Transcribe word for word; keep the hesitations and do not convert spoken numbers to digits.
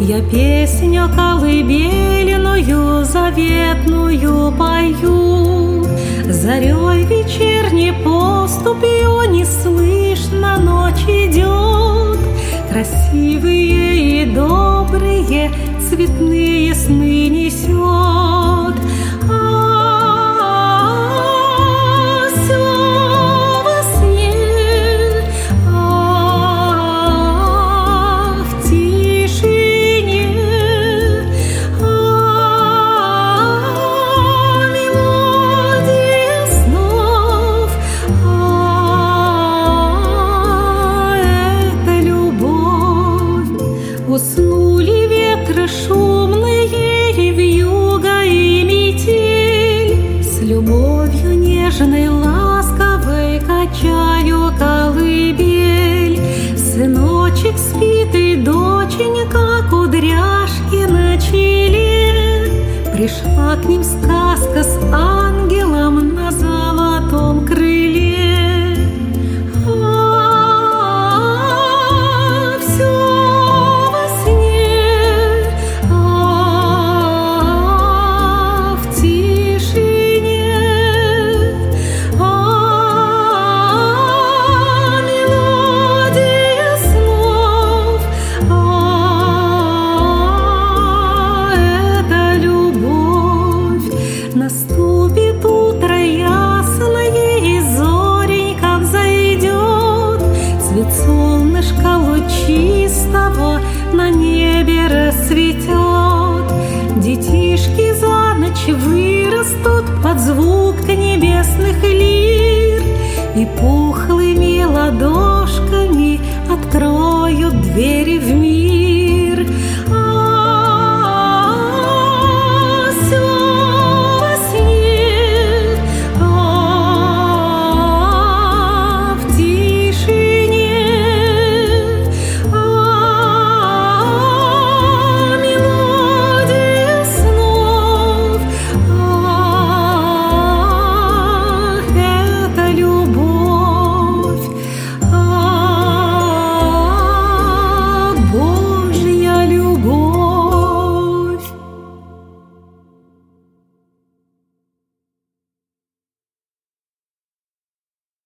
Я песню колыбельную заветную пою, зарей вечерней поступью неслышно ночь идет. Красивые и добрые цветные сны несет. Уснули ветры шумные и вьюга и метель, с любовью нежной, ласковой качаю колыбель. Сыночек спит и доченька кудряшки на челе. Пришла к ним сказка с ангелом на золотом крыле. Наступит утро ясное, и зоренька взойдет, цвет солнышка лучистого на небе расцветет. Детишки за ночь вырастут под звук небесных лир и пухлыми ладошками откроют двери в мир.